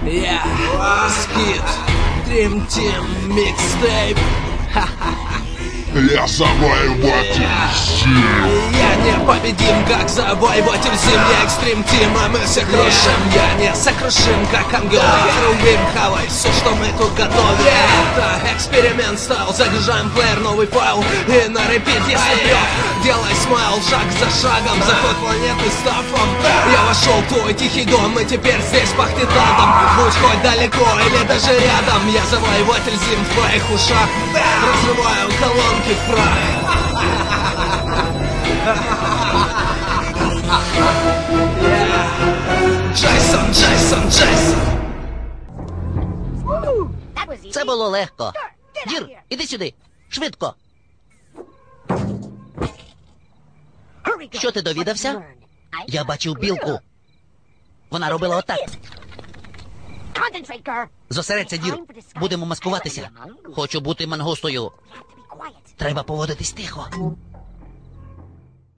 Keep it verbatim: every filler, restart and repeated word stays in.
Я Скит, Dream Team Mixtape. Я завоеватель зим. Я непобедим, как завоеватель зим. Я экстрим Тим, а мы все крушим. Я не сокрушим, как ангел. Рубим, хавай все, что мы тут готовим. Это эксперимент стал. Загружаем плеер, новый файл. И на репит, если прет, делай смайл. Шаг за шагом, заход планеты стафом. Я вошел в твой тихий дом, и теперь здесь пахнет адом. Будь хоть далеко или даже рядом. Я завоеватель зим в твоих ушах. Разрываю колонки в прах. Джейсон, Джейсон, Джейсон. Це було легко. Дір, іди сюди. Швидко. Що ти довідався? Я бачив білку. Вона робила отак. Зосередься, Дір. Будемо маскуватися. Хочу бути мангустою. Треба поводитись тихо.